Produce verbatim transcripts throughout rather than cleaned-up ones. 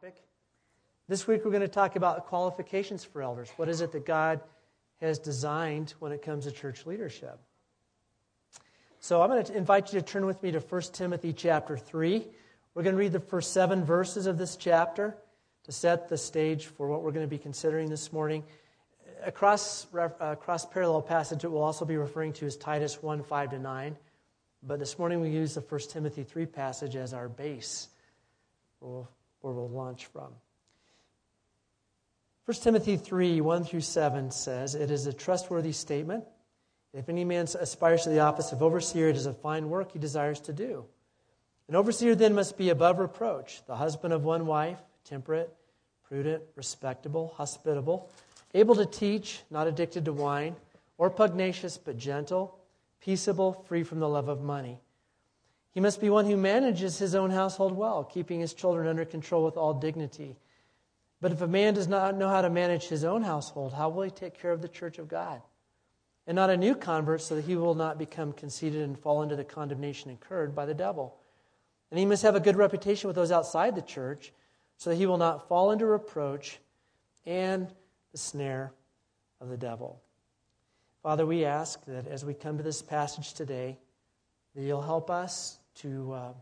topic. This week we're going to talk about qualifications for elders. What is it that God has designed when it comes to church leadership? So I'm going to invite you to turn with me to First Timothy chapter three. We're going to read the first seven verses of this chapter to set the stage for what we're going to be considering this morning. A cross, uh, cross-parallel passage that we'll also be referring to is Titus one, five to nine. But this morning we use the First Timothy three passage as our base where we'll, where we'll launch from. First Timothy three, one through seven says, "It is a trustworthy statement. If any man aspires to the office of overseer, it is a fine work he desires to do. An overseer then must be above reproach, the husband of one wife, temperate, prudent, respectable, hospitable, able to teach, not addicted to wine, or pugnacious, but gentle, peaceable, free from the love of money. He must be one who manages his own household well, keeping his children under control with all dignity. But if a man does not know how to manage his own household, how will he take care of the church of God? And not a new convert, so that he will not become conceited and fall into the condemnation incurred by the devil. And he must have a good reputation with those outside the church, so that he will not fall into reproach and the snare of the devil." Father, we ask that as we come to this passage today, that you'll help us to uh,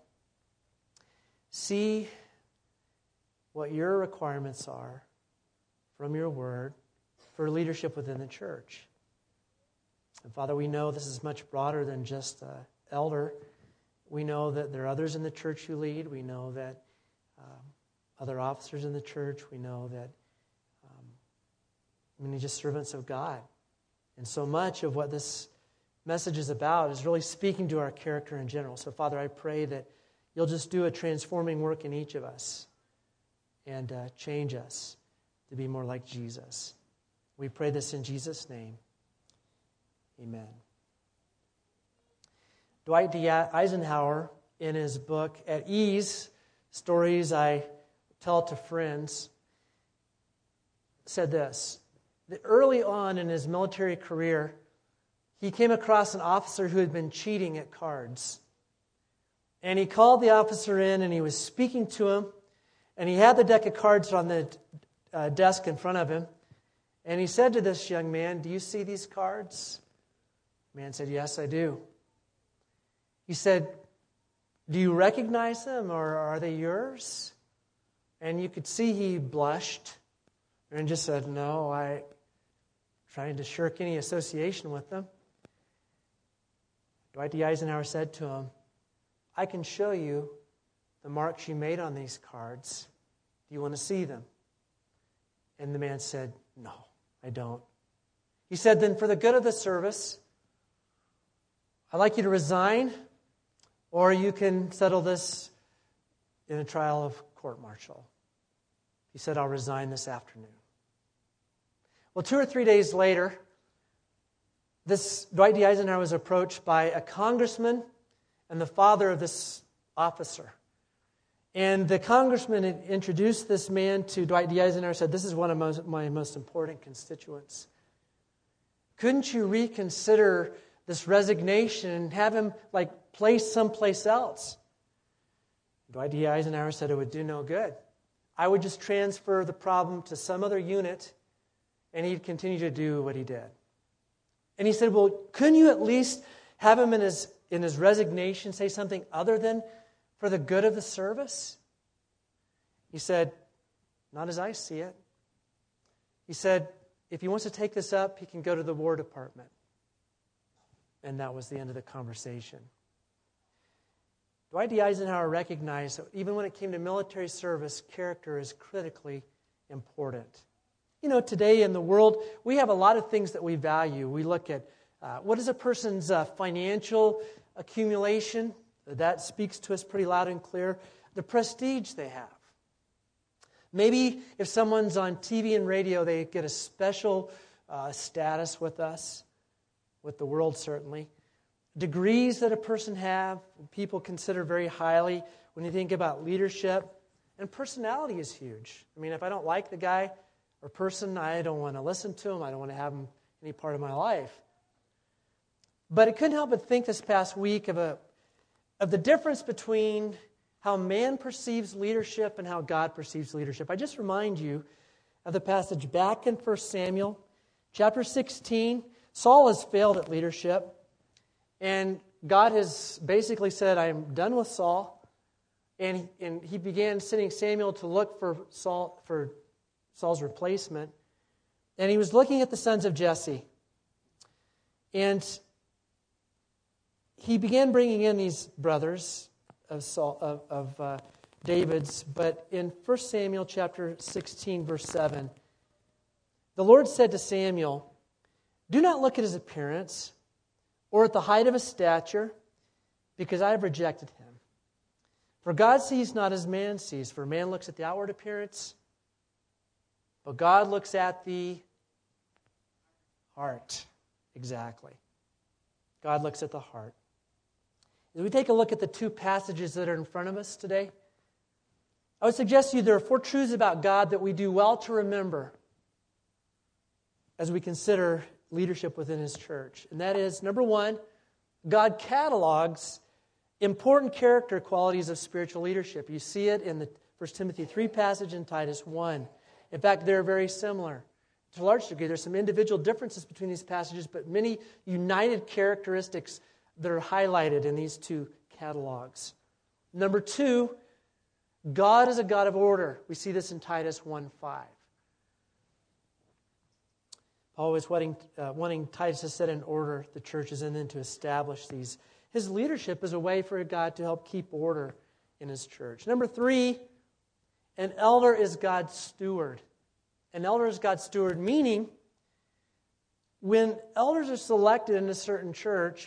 see what your requirements are from your word for leadership within the church. And Father, we know this is much broader than just an elder. We know that there are others in the church who lead. We know that um, other officers in the church. We know that um, many just servants of God. And so much of what this message is about is really speaking to our character in general. So, Father, I pray that you'll just do a transforming work in each of us and uh, change us to be more like Jesus. We pray this in Jesus' name. Amen. Dwight D. Eisenhower, in his book, At Ease, Stories I Tell to Friends, said this: that early on in his military career, he came across an officer who had been cheating at cards. And he called the officer in, and he was speaking to him, and he had the deck of cards on the uh, desk in front of him. And he said to this young man, "Do you see these cards?" The man said, "Yes, I do." He said, "Do you recognize them, or are they yours?" And you could see he blushed and just said, "No, I'm trying to shirk any association with them." Dwight D. Eisenhower said to him, "I can show you the marks you made on these cards. Do you want to see them?" And the man said, "No, I don't." He said, "Then for the good of the service, I'd like you to resign, or you can settle this in a trial of court-martial." He said, "I'll resign this afternoon." Well, two or three days later, this Dwight D. Eisenhower was approached by a congressman and the father of this officer. And the congressman had introduced this man to Dwight D. Eisenhower and said, "This is one of most, my most important constituents. Couldn't you reconsider this resignation and have him like placed someplace else?" Dwight D. Eisenhower said, "It would do no good. I would just transfer the problem to some other unit, and he'd continue to do what he did." And he said, "Well, couldn't you at least have him in his in his resignation say something other than for the good of the service?" He said, "Not as I see it." He said, "If he wants to take this up, he can go to the War Department." And that was the end of the conversation. Dwight D. Eisenhower recognized that even when it came to military service, character is critically important. You know, today in the world, we have a lot of things that we value. We look at uh, what is a person's uh, financial accumulation. That speaks to us pretty loud and clear. The prestige they have. Maybe if someone's on T V and radio, they get a special uh, status with us, with the world certainly. Degrees that a person have, people consider very highly when you think about leadership. And personality is huge. I mean, if I don't like the guy or person, I don't want to listen to him. I don't want to have him any part of my life. But I couldn't help but think this past week of a of the difference between how man perceives leadership and how God perceives leadership. I just remind you of the passage back in First Samuel, chapter sixteen. Saul has failed at leadership, and God has basically said, I am done with Saul. And he, and he began sending Samuel to look for Saul for Saul's replacement. And he was looking at the sons of Jesse. And he began bringing in these brothers of Saul, of, of uh, David's. But in First Samuel chapter sixteen, verse seven, the Lord said to Samuel, do not look at his appearance or at the height of his stature, because I have rejected him. For God sees not as man sees, for man looks at the outward appearance, but God looks at the heart. Exactly. God looks at the heart. As we take a look at the two passages that are in front of us today, I would suggest to you there are four truths about God that we do well to remember as we consider leadership within His church. And that is, number one, God catalogs important character qualities of spiritual leadership. You see it in the First Timothy three passage and Titus one. In fact, they're very similar. To a large degree, there's some individual differences between these passages, but many united characteristics that are highlighted in these two catalogs. Number two, God is a God of order. We see this in Titus one five. Paul was wanting, uh, wanting Titus to set in order the churches and then to establish these. His leadership is a way for God to help keep order in His church. Number three, an elder is God's steward. An elder is God's steward, meaning when elders are selected in a certain church,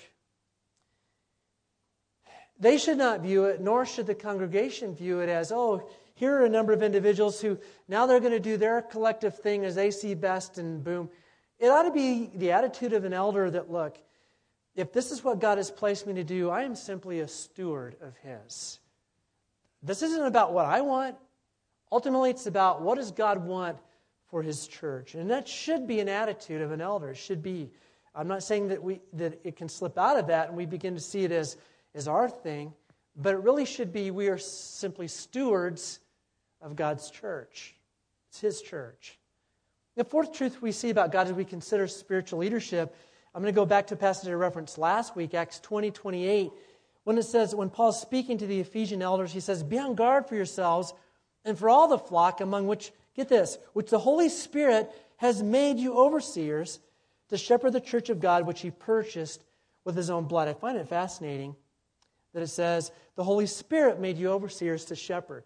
they should not view it, nor should the congregation view it as, oh, here are a number of individuals who now they're going to do their collective thing as they see best, and boom. It ought to be the attitude of an elder that, look, if this is what God has placed me to do, I am simply a steward of His. This isn't about what I want. Ultimately, it's about what does God want for His church. And that should be an attitude of an elder. It should be. I'm not saying that we that it can slip out of that and we begin to see it as, as our thing, but it really should be we are simply stewards of God's church. It's His church. The fourth truth we see about God as we consider spiritual leadership, I'm going to go back to a passage I referenced last week, Acts twenty twenty-eight, when it says, when Paul's speaking to the Ephesian elders, he says, be on guard for yourselves and for all the flock among which, get this, which the Holy Spirit has made you overseers to shepherd the church of God, which He purchased with His own blood. I find it fascinating that it says, the Holy Spirit made you overseers to shepherd.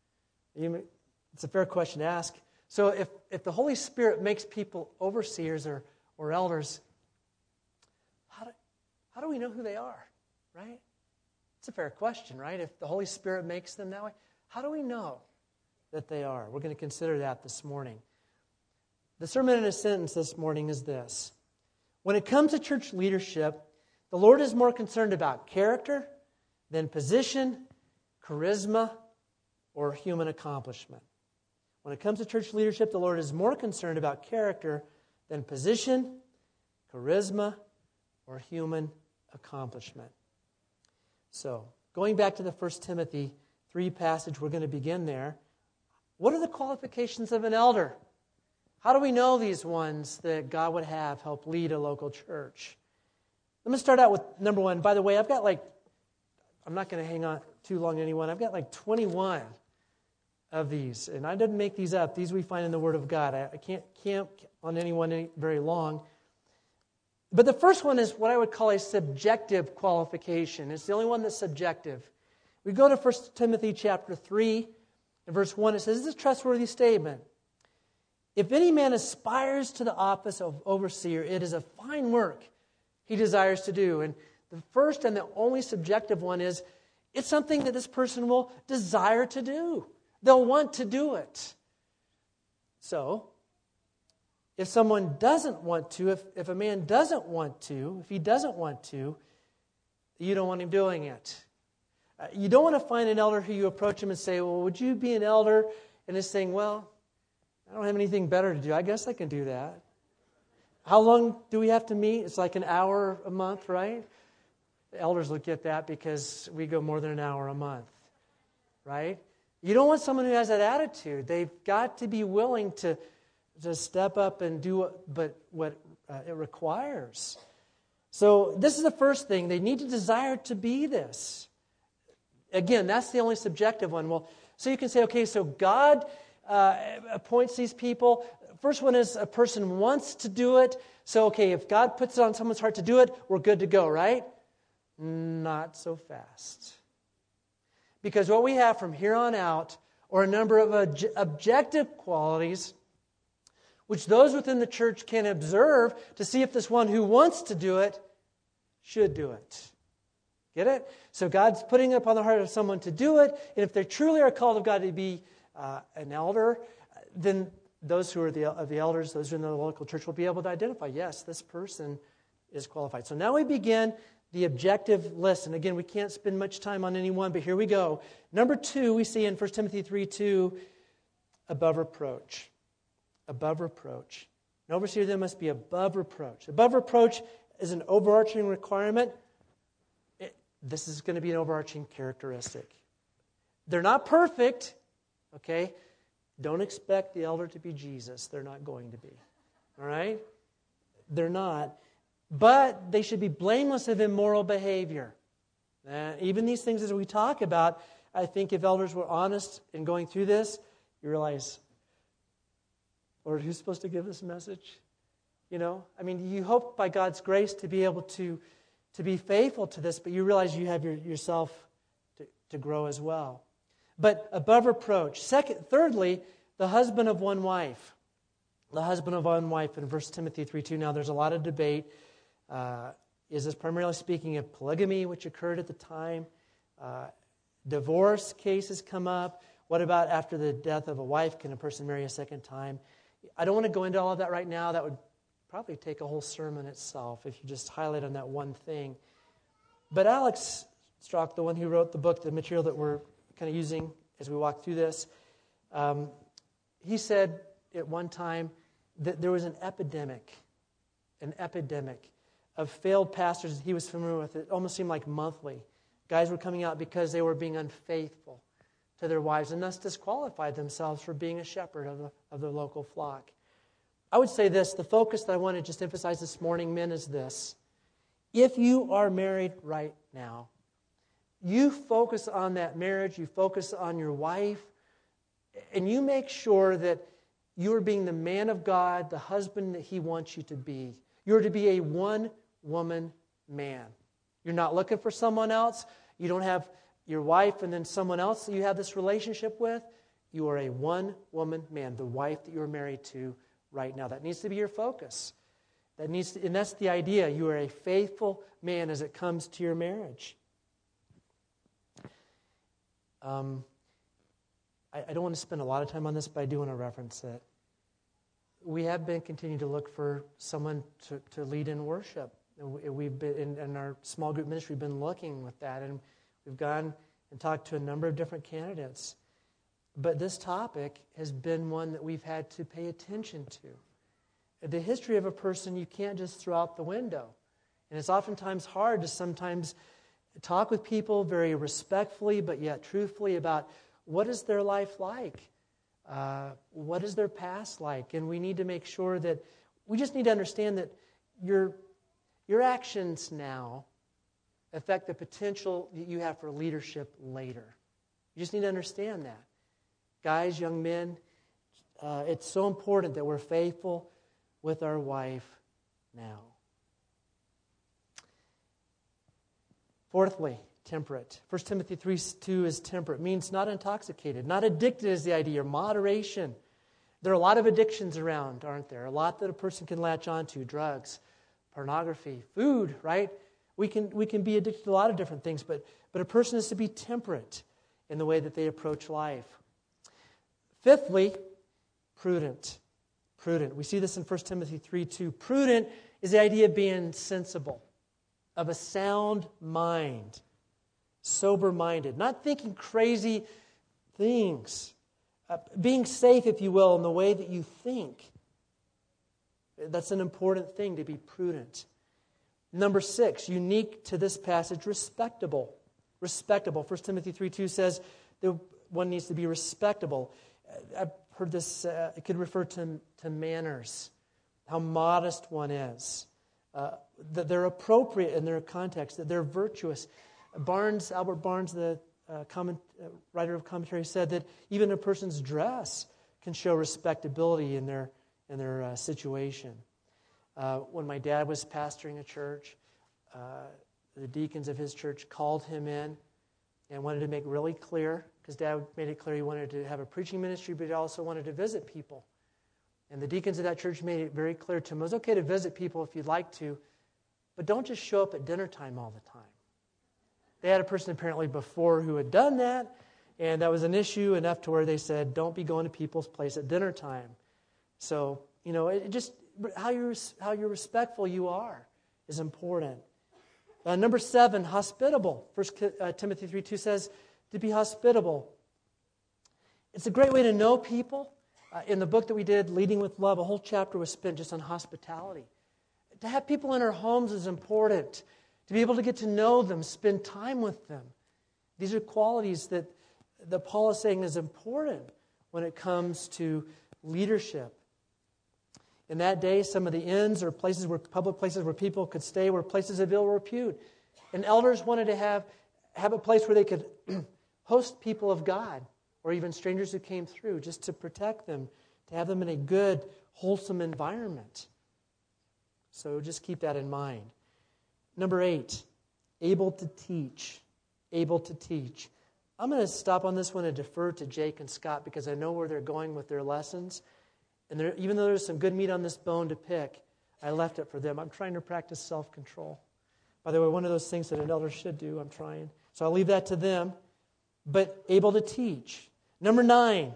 It's a fair question to ask. So if, if the Holy Spirit makes people overseers or, or elders, how do, how do we know who they are, right? It's a fair question, right? If the Holy Spirit makes them that way, how do we know that they are? We're going to consider that this morning. The sermon in a sentence this morning is this. When it comes to church leadership, the Lord is more concerned about character than position, charisma, or human accomplishment. When it comes to church leadership, the Lord is more concerned about character than position, charisma, or human accomplishment. So, going back to the First Timothy three passage, we're going to begin there. What are the qualifications of an elder? How do we know these ones that God would have help lead a local church? Let me start out with number one. By the way, I've got like, I'm not going to hang on too long to anyone. I've got like twenty-one of these, and I didn't make these up. These we find in the Word of God. I, I can't camp on anyone any, very long. But the first one is what I would call a subjective qualification. It's the only one that's subjective. We go to First Timothy chapter three, and verse one. It says, this is a trustworthy statement. If any man aspires to the office of overseer, it is a fine work he desires to do. And the first and the only subjective one is, it's something that this person will desire to do. They'll want to do it. So, if someone doesn't want to, if, if a man doesn't want to, if he doesn't want to, you don't want him doing it. Uh, you don't want to find an elder who you approach him and say, well, would you be an elder? And he's saying, well, I don't have anything better to do. I guess I can do that. How long do we have to meet? It's like an hour a month, right? The elders look at that because we go more than an hour a month. right? You don't want someone who has that attitude. They've got to be willing to, to step up and do what, but what uh, it requires. So this is the first thing. They need to desire to be this. Again, that's the only subjective one. Well, so you can say, okay, so God uh, appoints these people. First one is a person wants to do it. So, okay, if God puts it on someone's heart to do it, we're good to go, right? Not so fast. Because what we have from here on out are a number of ob- objective qualities which those within the church can observe to see if this one who wants to do it should do it. Get it? So God's putting it upon the heart of someone to do it, and if they truly are called of God to be uh, an elder, then those who are the, of the elders, those who are in the local church will be able to identify, yes, this person is qualified. So now we begin the objective list. And again, we can't spend much time on any one, but here we go. Number two, we see in First Timothy three two, above reproach. Above reproach. An overseer then must be above reproach. Above reproach is an overarching requirement. It, this is going to be an overarching characteristic. They're not perfect, okay? Don't expect the elder to be Jesus. They're not going to be. All right? They're not. But they should be blameless of immoral behavior. Uh, even these things as we talk about, I think if elders were honest in going through this, you realize, Lord, who's supposed to give this message? You know, I mean, you hope by God's grace to be able to, to be faithful to this, but you realize you have your, yourself to, to grow as well. But above reproach. Second, thirdly, the husband of one wife. The husband of one wife in First Timothy three two. Now, there's a lot of debate. Uh, is this primarily speaking of polygamy, which occurred at the time? Uh, divorce cases come up. What about after the death of a wife? Can a person marry a second time? I don't want to go into all of that right now. That would probably take a whole sermon itself if you just highlight on that one thing. But Alex Strauch, the one who wrote the book, the material that we're kind of using as we walk through this, um, he said at one time that there was an epidemic, an epidemic of failed pastors that he was familiar with. It almost seemed like monthly. Guys were coming out because they were being unfaithful to their wives and thus disqualified themselves for being a shepherd of, the, of their local flock. I would say this, the focus that I want to just emphasize this morning, men, is this. If you are married right now, you focus on that marriage, you focus on your wife, and you make sure that you are being the man of God, the husband that He wants you to be. You're to be a one-woman man. You're not looking for someone else. You don't have your wife and then someone else that you have this relationship with. You are a one-woman man, the wife that you're married to right now. That needs to be your focus. That needs to, and that's the idea. You are a faithful man as it comes to your marriage. Um, I, I don't want to spend a lot of time on this, but I do want to reference it. We have been continuing to look for someone to, to lead in worship. We've been in, in our small group ministry, we've been looking with that, and we've gone and talked to a number of different candidates. But this topic has been one that we've had to pay attention to. The history of a person you can't just throw out the window. And it's oftentimes hard to sometimes talk with people very respectfully but yet truthfully about what is their life like? Uh, what is their past like? And we need to make sure that, we just need to understand that your, your actions now affect the potential that you have for leadership later. You just need to understand that. Guys, young men, uh, it's so important that we're faithful with our wife now. Fourthly, temperate. First Timothy three two is temperate. It means not intoxicated. Not addicted is the idea. Moderation. There are a lot of addictions around, aren't there? A lot that a person can latch onto. Drugs, pornography, food, right? We can we can be addicted to a lot of different things, but, but a person is to be temperate in the way that they approach life. Fifthly, prudent. Prudent. We see this in First Timothy three two. Prudent is the idea of being sensible, of a sound mind, sober-minded, not thinking crazy things, uh, being safe, if you will, in the way that you think. That's an important thing, to be prudent. Number six, unique to this passage, respectable. Respectable. First Timothy three two says, the one needs to be respectable. I've heard this, uh, it could refer to, to manners, how modest one is, uh, that they're appropriate in their context, that they're virtuous. Barnes, Albert Barnes, the uh, comment, uh, writer of commentary, said that even a person's dress can show respectability in their, in their uh, situation. Uh, when my dad was pastoring a church, uh, the deacons of his church called him in and wanted to make really clear, because Dad made it clear he wanted to have a preaching ministry, but he also wanted to visit people. And the deacons of that church made it very clear to him, it was okay to visit people if you'd like to, but don't just show up at dinner time all the time. They had a person apparently before who had done that, and that was an issue enough to where they said, don't be going to people's place at dinner time. So, you know, it just how you're, how you're respectful you are is important. Uh, number seven, hospitable. First uh, Timothy three two says to be hospitable. It's a great way to know people. Uh, in the book that we did, Leading with Love, a whole chapter was spent just on hospitality. To have people in our homes is important. To be able to get to know them, spend time with them. These are qualities that, that Paul is saying is important when it comes to leadership. In that day, some of the inns or places where public places where people could stay were places of ill repute. And elders wanted to have, have a place where they could host people of God or even strangers who came through just to protect them, to have them in a good, wholesome environment. So just keep that in mind. Number eight, able to teach. Able to teach. I'm going to stop on this one and defer to Jake and Scott because I know where they're going with their lessons. And there, even though there's some good meat on this bone to pick, I left it for them. I'm trying to practice self-control. By the way, one of those things that an elder should do, I'm trying. So I'll leave that to them. But able to teach. Number nine,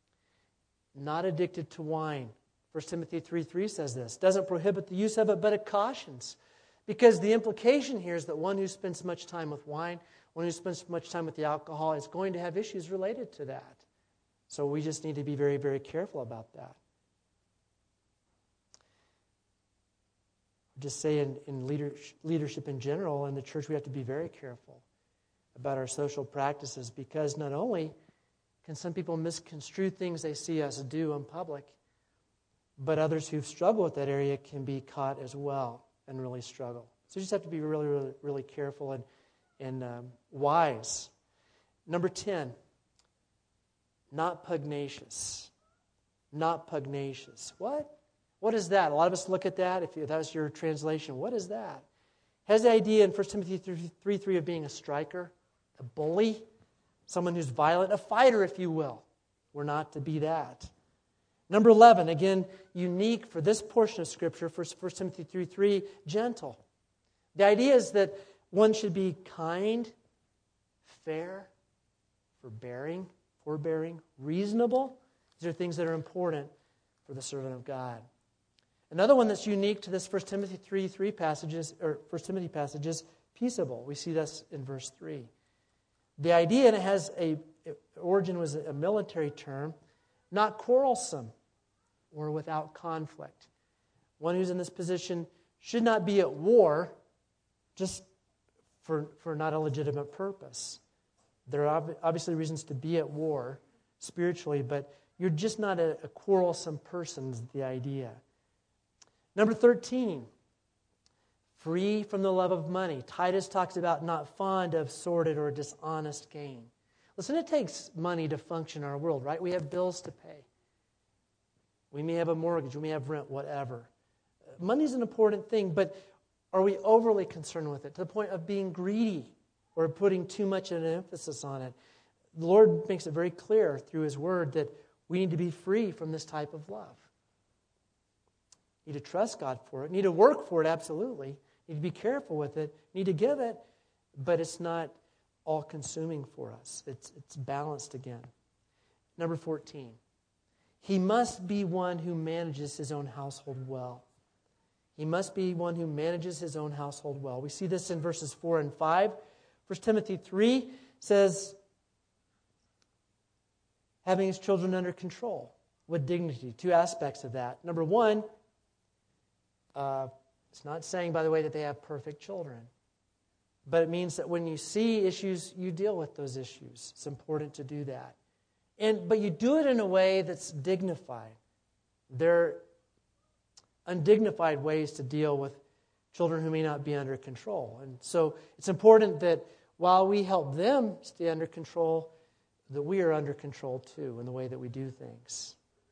not addicted to wine. First Timothy three three says this. Doesn't prohibit the use of it, but it cautions. Because the implication here is that one who spends much time with wine, one who spends much time with the alcohol, is going to have issues related to that. So we just need to be very, very careful about that. Just say in, in leader, leadership in general, in the church, we have to be very careful about our social practices because not only can some people misconstrue things they see us do in public, but others who struggle with that area can be caught as well and really struggle. So you just have to be really, really, really careful and, and um, wise. Number ten, not pugnacious. Not pugnacious. What? What is that? A lot of us look at that, if that was your translation. What is that? It has the idea in First Timothy three three of being a striker, a bully, someone who's violent, a fighter, if you will. We're not to be that. Number eleven, again, unique for this portion of Scripture, First Timothy three three, gentle. The idea is that one should be kind, fair, forbearing, forbearing, reasonable. These are things that are important for the servant of God. Another one that's unique to this First Timothy three three passages, or First Timothy passage is peaceable. We see this in verse three. The idea, and it has a origin was a military term, not quarrelsome or without conflict. One who's in this position should not be at war just for, for not a legitimate purpose. There are obviously reasons to be at war spiritually, but you're just not a, a quarrelsome person is the idea. Number thirteen, free from the love of money. Titus talks about not fond of sordid or dishonest gain. Listen, it takes money to function in our world, right? We have bills to pay. We may have a mortgage, we may have rent, whatever. Money is an important thing, but are we overly concerned with it to the point of being greedy or putting too much of an emphasis on it? The Lord makes it very clear through His Word that we need to be free from this type of love. Need to trust God for it. Need to work for it, absolutely. Need to be careful with it. Need to give it, but it's not all-consuming for us. It's, it's balanced again. Number fourteen. He must be one who manages his own household well. He must be one who manages his own household well. We see this in verses four and five. First Timothy three says, having his children under control with dignity. Two aspects of that. Number one, uh, it's not saying, by the way, that they have perfect children. but it means that when you see issues, you deal with those issues. It's important to do that. And but you do it in a way that's dignified. They're undignified ways to deal with children who may not be under control. And so it's important that while we help them stay under control, that we are under control too in the way that we do things.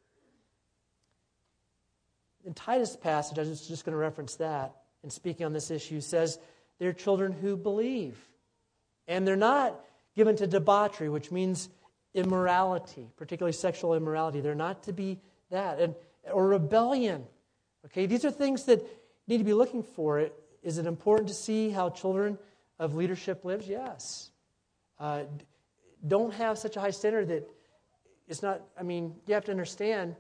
In Titus passage, I was just going to reference that, and speaking on this issue, says they're children who believe. And they're not given to debauchery, which means immorality, particularly sexual immorality. They're not to be that. And or rebellion. Okay, these are things that need to be looking for. It is it important to see how children of leadership lives? Yes. Uh, don't have such a high standard that it's not. I mean, you have to understand.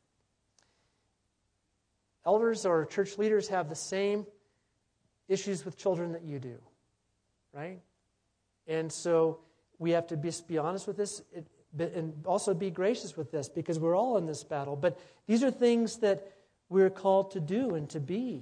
Elders or church leaders have the same issues with children that you do, right? And so we have to be, be honest with this and also be gracious with this because we're all in this battle. But these are things that we're called to do and to be.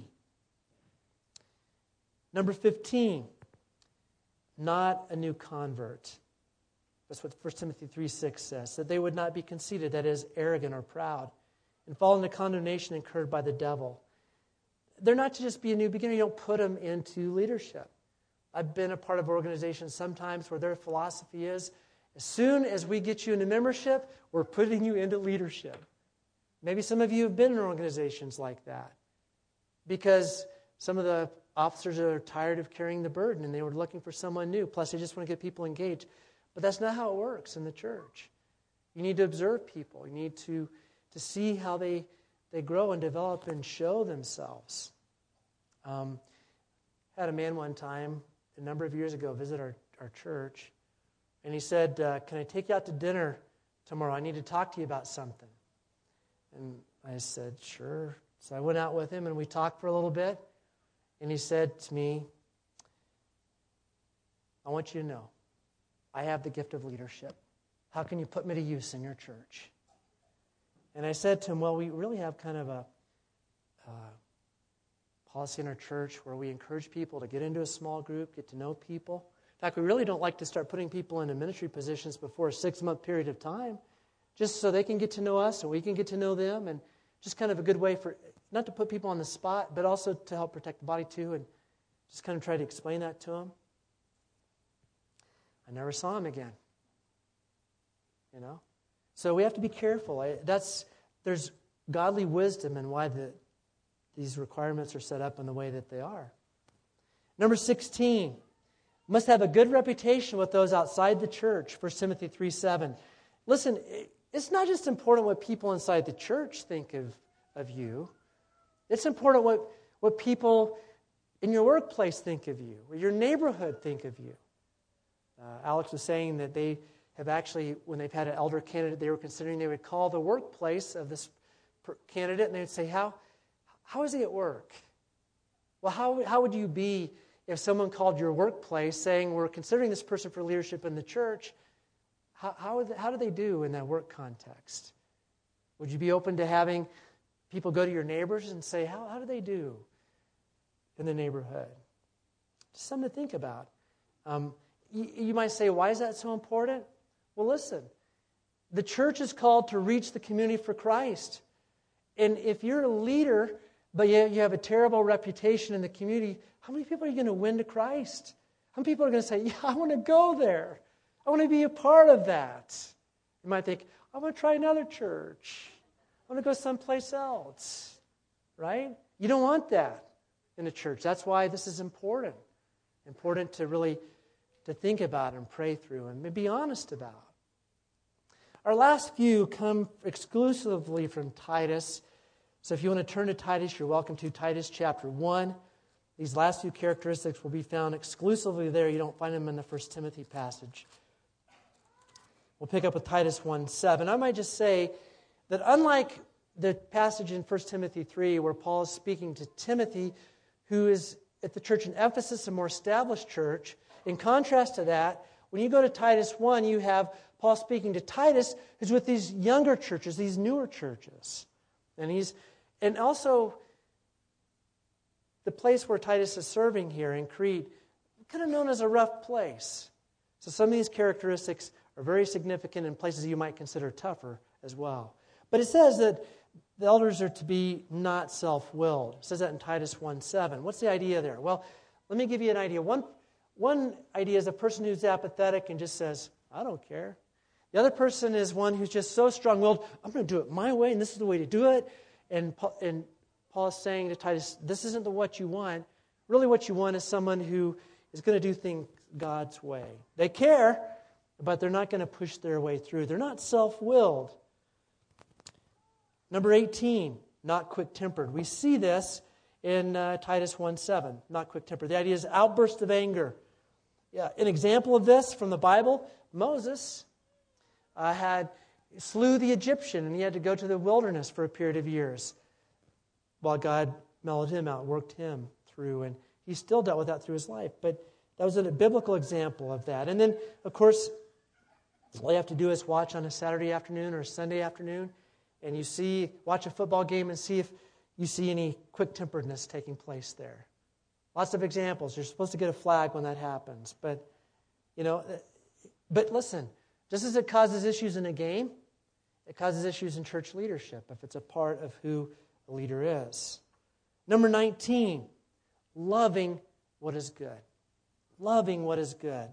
Number fifteen, not a new convert. That's what First Timothy three six says, that they would not be conceited, that is, arrogant or proud, and fall into condemnation incurred by the devil. They're not to just be a new beginner. You don't put them into leadership. I've been a part of organizations sometimes where their philosophy is, as soon as we get you into membership, we're putting you into leadership. Maybe some of you have been in organizations like that because some of the officers are tired of carrying the burden and they were looking for someone new. Plus, they just want to get people engaged. But that's not how it works in the church. You need to observe people. You need to to see how they, they grow and develop and show themselves. Um, I had a man one time, a number of years ago, visit our, our church, and he said, uh, can I take you out to dinner tomorrow? I need to talk to you about something. And I said, sure. So I went out with him, and we talked for a little bit, and he said to me, I want you to know, I have the gift of leadership. How can you put me to use in your church? And I said to him, well, we really have kind of a uh, policy in our church where we encourage people to get into a small group, get to know people. In fact, we really don't like to start putting people into ministry positions before a six-month period of time, just so they can get to know us and we can get to know them, and just kind of a good way for, not to put people on the spot, but also to help protect the body too, and just kind of try to explain that to them. I never saw him again. You know? So we have to be careful. I, that's there's godly wisdom in why the, these requirements are set up in the way that they are. Number sixteen, must have a good reputation with those outside the church, First Timothy three seven. Listen, it's not just important what people inside the church think of, of you. It's important what, what people in your workplace think of you, what your neighborhood think of you. Uh, Alex was saying that they have actually, when they've had an elder candidate, they were considering they would call the workplace of this candidate, and they would say, how, how is he at work? Well, how, how would you be if someone called your workplace saying, we're considering this person for leadership in the church? How, how, they, how do they do in that work context? Would you be open to having people go to your neighbors and say, how, how do they do in the neighborhood? Just something to think about. Um, you, you might say, why is that so important? Well, listen, the church is called to reach the community for Christ. And if you're a leader, but yet you have a terrible reputation in the community, how many people are you going to win to Christ? How many people are going to say, yeah, I want to go there. I want to be a part of that. You might think, I want to try another church. I want to go someplace else. Right? You don't want that in a church. That's why this is important. Important to really to think about and pray through and be honest about. Our last few come exclusively from Titus. So if you want to turn to Titus, you're welcome to. Titus chapter one. These last few characteristics will be found exclusively there. You don't find them in the First Timothy passage. We'll pick up with Titus one seven. I might just say that unlike the passage in First Timothy three where Paul is speaking to Timothy, who is at the church in Ephesus, a more established church, in contrast to that, when you go to Titus one, you have Paul speaking to Titus, who's with these younger churches, these newer churches. And he's and also the place where Titus is serving here in Crete, kind of known as a rough place. So some of these characteristics are very significant in places you might consider tougher as well. But it says that the elders are to be not self-willed. It says that in Titus one seven. What's the idea there? Well, let me give you an idea. One, one idea is a person who's apathetic and just says, I don't care. The other person is one who's just so strong-willed, I'm going to do it my way, and this is the way to do it. And, and Paul is saying to Titus, this isn't the what you want. Really what you want is someone who is going to do things God's way. They care, but they're not going to push their way through. They're not self-willed. Number eighteen, not quick-tempered. We see this in uh, Titus one seven, not quick-tempered. The idea is outburst of anger. Yeah, an example of this from the Bible, Moses uh, had slew the Egyptian, and he had to go to the wilderness for a period of years while God mellowed him out, worked him through, and he still dealt with that through his life. But that was a biblical example of that. And then, of course, all you have to do is watch on a Saturday afternoon or a Sunday afternoon, and you see, watch a football game and see if you see any quick-temperedness taking place there. Lots of examples. You're supposed to get a flag when that happens. But, you know, but listen, just as it causes issues in a game, it causes issues in church leadership if it's a part of who the leader is. Number nineteen, loving what is good. Loving what is good.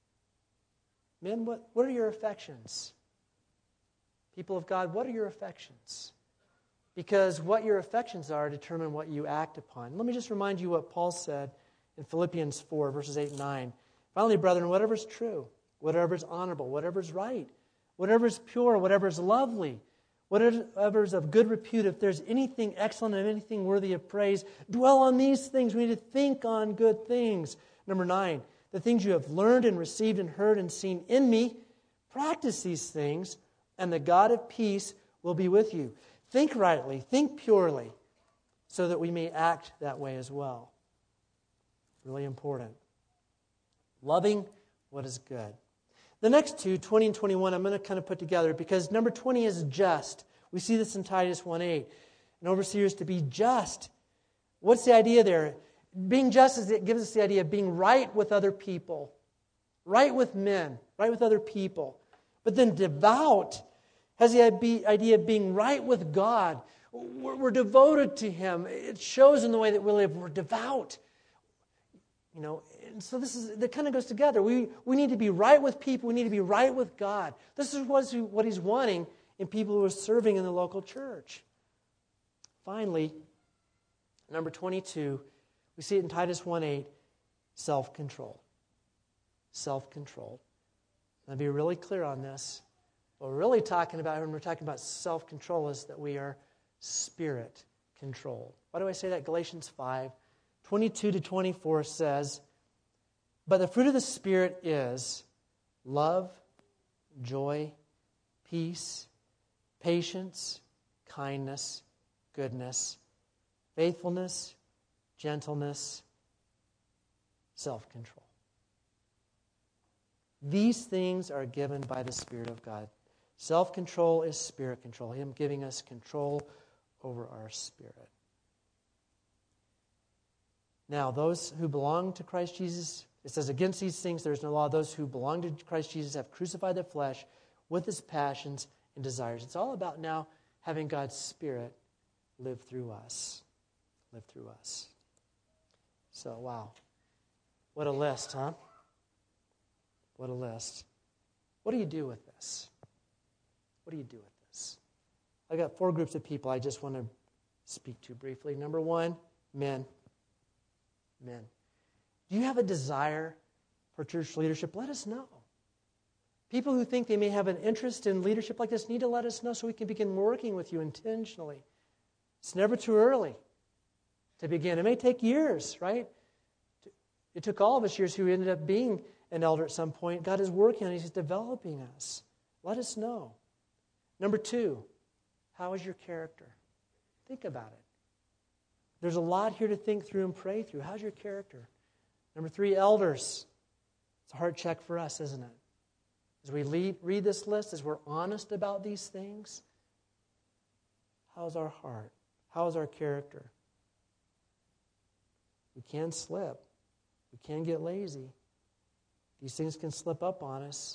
Men, what, what are your affections? People of God, what are your affections? Because what your affections are determine what you act upon. Let me just remind you what Paul said in Philippians four, verses eight and nine. Finally, brethren, whatever is true, whatever is honorable, whatever is right, whatever is pure, whatever is lovely, whatever is of good repute, if there's anything excellent and anything worthy of praise, dwell on these things. We need to think on good things. Number nine, the things you have learned and received and heard and seen in me, practice these things, and the God of peace will be with you. Think rightly, think purely, so that we may act that way as well. Really important. Loving what is good. The next two, twenty and twenty-one, I'm going to kind of put together because number twenty is just. We see this in Titus one eight. An overseer is to be just. What's the idea there? Being just is it gives us the idea of being right with other people, right with men, right with other people. But then devout has the idea of being right with God. We're, we're devoted to Him. It shows in the way that we live. We're devout. You know, and so this is that kind of goes together. We we need to be right with people. We need to be right with God. This is what, what He's wanting in people who are serving in the local church. Finally, number twenty-two, we see it in Titus one eight, self-control. Self-control. I'll be really clear on this. What we're really talking about when we're talking about self-control is that we are spirit-controlled. Why do I say that? Galatians five, twenty-two to twenty-four says, but the fruit of the Spirit is love, joy, peace, patience, kindness, goodness, faithfulness, gentleness, self-control. These things are given by the Spirit of God. Self-control is spirit control. Him giving us control over our spirit. Now, those who belong to Christ Jesus, it says, against these things there is no law. Those who belong to Christ Jesus have crucified the flesh with its passions and desires. It's all about now having God's Spirit live through us. Live through us. So, wow. What a list, huh? What a list. What do you do with this? What do you do with this? I got four groups of people I just want to speak to briefly. Number one, men. Men. Do you have a desire for church leadership? Let us know. People who think they may have an interest in leadership like this need to let us know so we can begin working with you intentionally. It's never too early to begin. It may take years, right? It took all of us years who ended up being an elder at some point. God is working on it. He's developing us. Let us know. Number two, how is your character? Think about it. There's a lot here to think through and pray through. How's your character? Number three, elders. It's a hard check for us, isn't it? As we lead, read this list, as we're honest about these things, how's our heart? How's our character? We can slip. We can't get lazy. These things can slip up on us.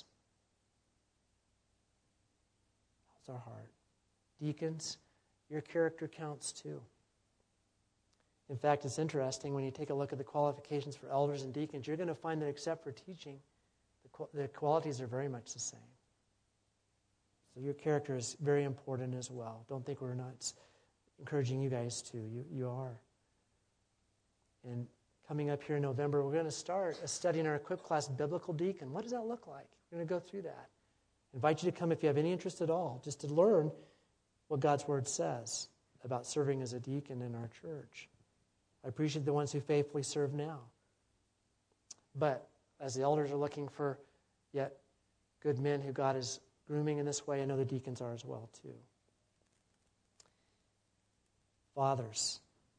That's our heart. Deacons, your character counts too. In fact, it's interesting when you take a look at the qualifications for elders and deacons, you're going to find that except for teaching, the, qu- the qualities are very much the same. So your character is very important as well. Don't think we're not encouraging you guys to. You, you are. And coming up here in November, we're going to start a study in our Equip class, Biblical Deacon. What does that look like? We're going to go through that. I invite you to come if you have any interest at all, just to learn what God's Word says about serving as a deacon in our church. I appreciate the ones who faithfully serve now. But as the elders are looking for yet good men who God is grooming in this way, I know the deacons are as well too. Fathers,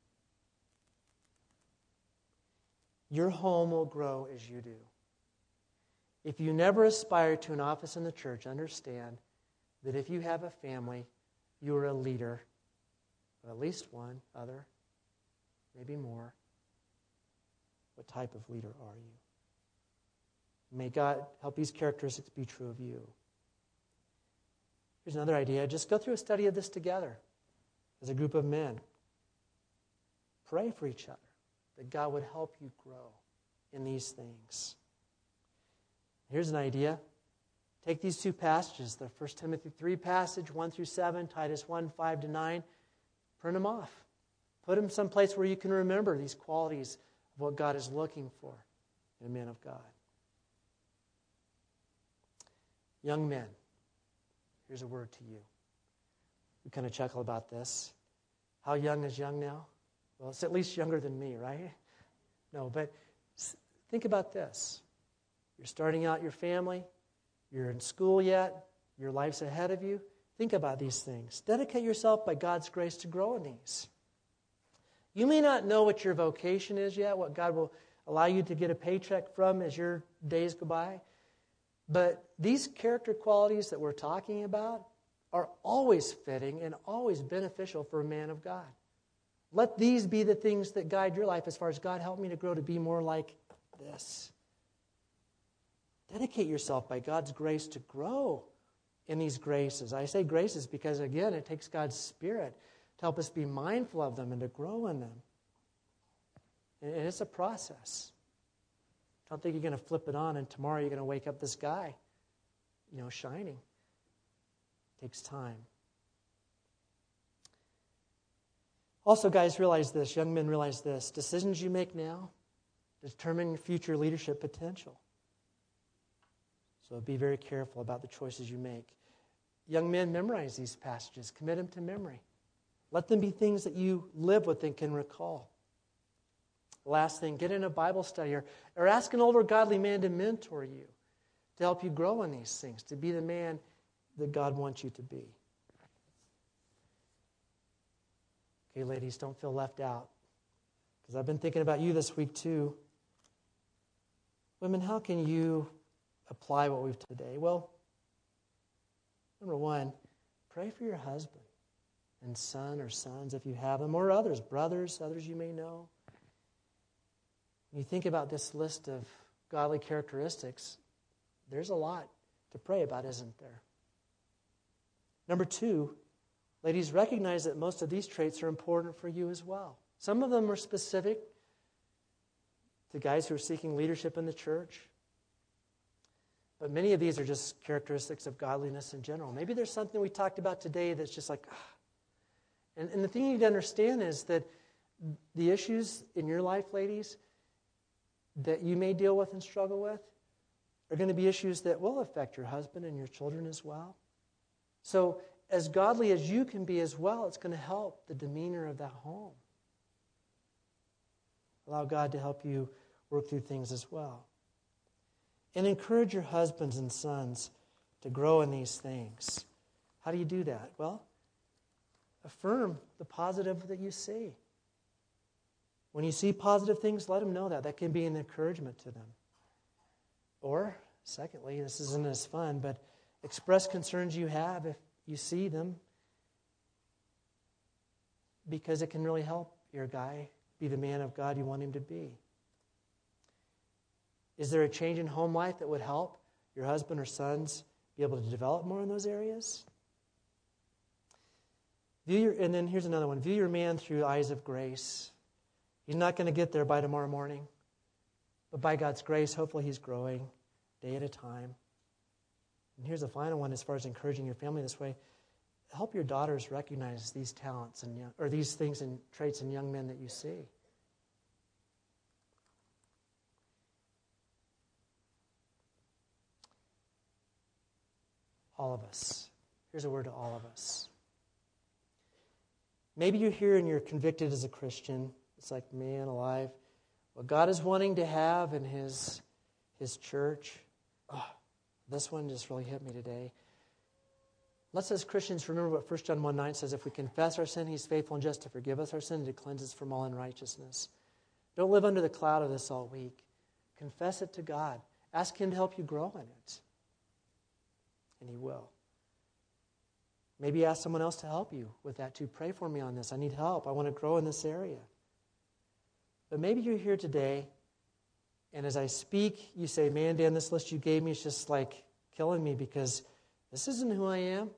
your home will grow as you do. If you never aspire to an office in the church, understand that if you have a family, you are a leader of at least one other, maybe more. What type of leader are you? May God help these characteristics be true of you. Here's another idea. Just go through a study of this together as a group of men. Pray for each other, that God would help you grow in these things. Here's an idea. Take these two passages, the First Timothy three passage, one through seven, Titus one, five to nine, print them off. Put them someplace where you can remember these qualities of what God is looking for in a man of God. Young men, here's a word to you. We kind of chuckle about this. How young is young now? Well, it's at least younger than me, right? No, but think about this. You're starting out your family. You're in school yet. Your life's ahead of you. Think about these things. Dedicate yourself by God's grace to grow in these. You may not know what your vocation is yet, what God will allow you to get a paycheck from as your days go by. But these character qualities that we're talking about are always fitting and always beneficial for a man of God. Let these be the things that guide your life as far as God help me to grow to be more like this. Dedicate yourself by God's grace to grow in these graces. I say graces because, again, it takes God's Spirit to help us be mindful of them and to grow in them. And it's a process. Don't think you're going to flip it on and tomorrow you're going to wake up this guy, you know, shining. It takes time. Also, guys, realize this. Young men, realize this. Decisions you make now determine your future leadership potential. So be very careful about the choices you make. Young men, memorize these passages. Commit them to memory. Let them be things that you live with and can recall. Last thing, get in a Bible study or, or ask an older godly man to mentor you, to help you grow in these things, to be the man that God wants you to be. Okay, ladies, don't feel left out, because I've been thinking about you this week too. Women, how can you apply what we've today? Well, number one, pray for your husband and son or sons if you have them, or others, brothers, others you may know. When you think about this list of godly characteristics, there's a lot to pray about, isn't there? Number two, ladies, recognize that most of these traits are important for you as well. Some of them are specific to guys who are seeking leadership in the church. But many of these are just characteristics of godliness in general. Maybe there's something we talked about today that's just like, ah. And, and the thing you need to understand is that the issues in your life, ladies, that you may deal with and struggle with are going to be issues that will affect your husband and your children as well. So as godly as you can be as well, it's going to help the demeanor of that home. Allow God to help you work through things as well. And encourage your husbands and sons to grow in these things. How do you do that? Well, affirm the positive that you see. When you see positive things, let them know that. That can be an encouragement to them. Or, secondly, this isn't as fun, but express concerns you have if you see them, because it can really help your guy be the man of God you want him to be. Is there a change in home life that would help your husband or sons be able to develop more in those areas? View your, and then here's another one. View your man through eyes of grace. He's not going to get there by tomorrow morning. But by God's grace, hopefully he's growing day at a time. And here's the final one as far as encouraging your family this way. Help your daughters recognize these talents and young, or these things and traits in young men that you see. All of us. Here's a word to all of us. Maybe you're here and you're convicted as a Christian. It's like, man alive, what God is wanting to have in His, His church. Oh, this one just really hit me today. Let's, as Christians, remember what First John one nine says. If we confess our sin, He's faithful and just to forgive us our sin and to cleanse us from all unrighteousness. Don't live under the cloud of this all week. Confess it to God. Ask Him to help you grow in it. And He will. Maybe ask someone else to help you with that too. Pray for me on this. I need help. I want to grow in this area. But maybe you're here today, and as I speak, you say, man, Dan, this list you gave me is just like killing me because this isn't who I am.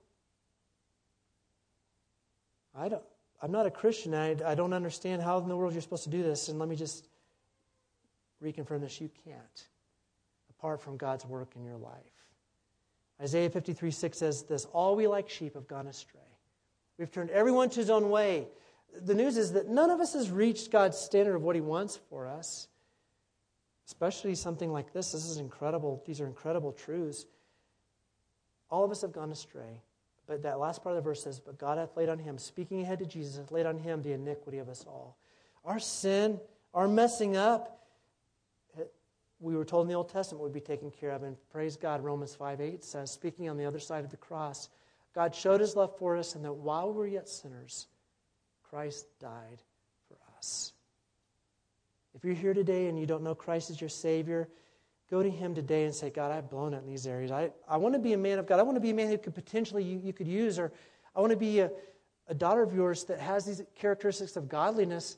I don't, I'm not a Christian. I, I don't understand how in the world you're supposed to do this. And let me just reconfirm this. You can't, apart from God's work in your life. Isaiah fifty-three six says this, all we like sheep have gone astray. We've turned everyone to his own way. The news is that none of us has reached God's standard of what He wants for us. Especially something like this. This is incredible. These are incredible truths. All of us have gone astray. But that last part of the verse says, but God hath laid on Him, speaking ahead to Jesus, hath laid on Him the iniquity of us all. Our sin, our messing up, we were told in the Old Testament would be taken care of. And praise God, Romans five eight says, speaking on the other side of the cross, God showed His love for us, and that while we were yet sinners, Christ died for us. If you're here today and you don't know Christ as your Savior, go to Him today and say, God, I've blown it in these areas. I, I want to be a man of God. I want to be a man who could potentially you, you could use, or I want to be a, a daughter of yours that has these characteristics of godliness.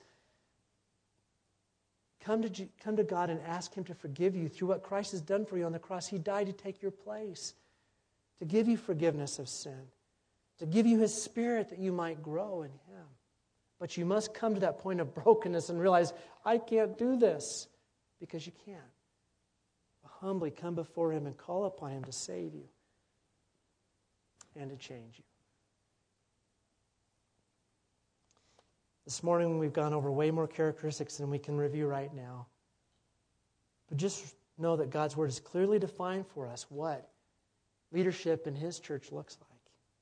Come to, come to God and ask Him to forgive you through what Christ has done for you on the cross. He died to take your place, to give you forgiveness of sin, to give you His Spirit that you might grow in Him. But you must come to that point of brokenness and realize, I can't do this, because you can't. Humbly come before Him and call upon Him to save you and to change you. This morning we've gone over way more characteristics than we can review right now. But just know that God's Word is clearly defined for us what leadership in His church looks like.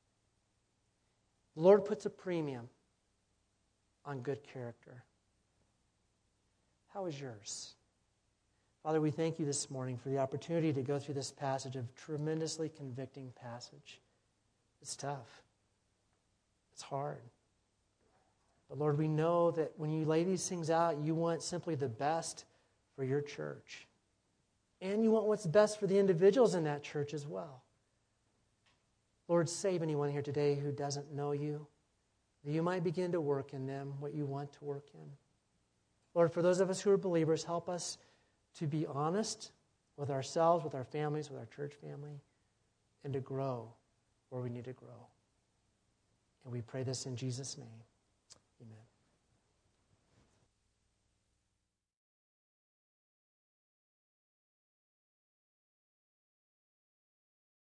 The Lord puts a premium on good character. How is yours? Father, we thank You this morning for the opportunity to go through this passage, a tremendously convicting passage. It's tough. It's hard. But Lord, we know that when You lay these things out, You want simply the best for Your church. And You want what's best for the individuals in that church as well. Lord, save anyone here today who doesn't know You, that You might begin to work in them what You want to work in. Lord, for those of us who are believers, help us to be honest with ourselves, with our families, with our church family, and to grow where we need to grow. And we pray this in Jesus' name. Amen.